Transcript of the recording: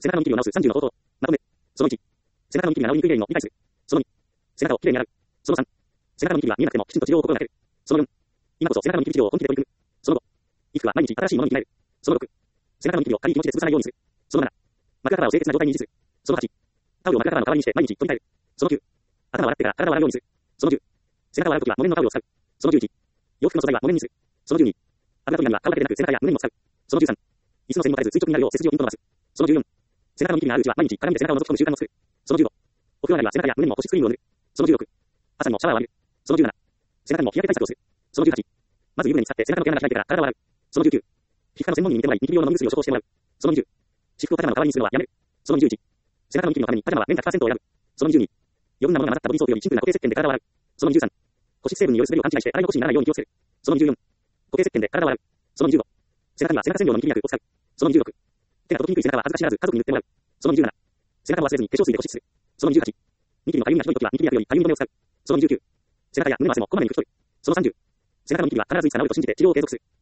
背中のニキビを治す30の方法。まとめ。その1。背中のニキビが治りにくい原因を理解する。その2。背中をきれいに洗う。その3。背中のニキビが見えなくてもきちんと治療を心がける。その4。今こそ背中のニキビ治療を本気で取り組む。その5。衣服は毎日新しいものに着替える。その6。背中のニキビを軽い気持ちで潰さないようにする。その7。枕カバーを清潔な状態に維持する。その8。タオルを枕カバーの代わりにして毎日取り替える。その9。頭を洗ってから体を洗うようにする。その10。背中を洗うときは木綿のタオルを使う。その11。洋服の素材は木綿にする。その12。油取り紙は買うだけでなく背中や胸にも使う。その13。椅子の背にもたれず垂直になるよう背筋をピンと伸ばす。その14。背中のニキビがあるうちは毎日鏡で背中を覗き込む習慣を作る。その15。お風呂上がりは背中や胸にも保湿クリームを塗る。その16。朝にもシャワーを浴びる。その17。背中にも日焼け対策をする。その18。まず湯船に浸って背中の毛穴が開いてから体を洗う。その19。皮膚科の専門に見てもらいニキビ用の飲み薬を処方してもらう。その20。私服をパジャマの代わりにするのはやめる。その21。背中のニキビのためにパジャマは綿 100% を選ぶ。その22。余分なものが混ざったボディーソープよりシンプルな固定石鹸で体を洗う。その23。保湿成分による滑りを勘違いして洗い残しにならないように気をつける。その24。固定石鹸で体を洗う。その25。背中には背中洗浄のニキビ薬を使う。その26。手が届きにくい背中は恥ずかしがらず家族に塗ってもらう。その27。背中を忘れずに化粧水で保湿する。その28。ニキビのかゆみがひどいときはニキビ薬よりかゆみ止めを使う。その29。背中や胸の汗もこまめに拭き取る。その30。背中のニキビは必ずいつか治ると信じて治療を継続する。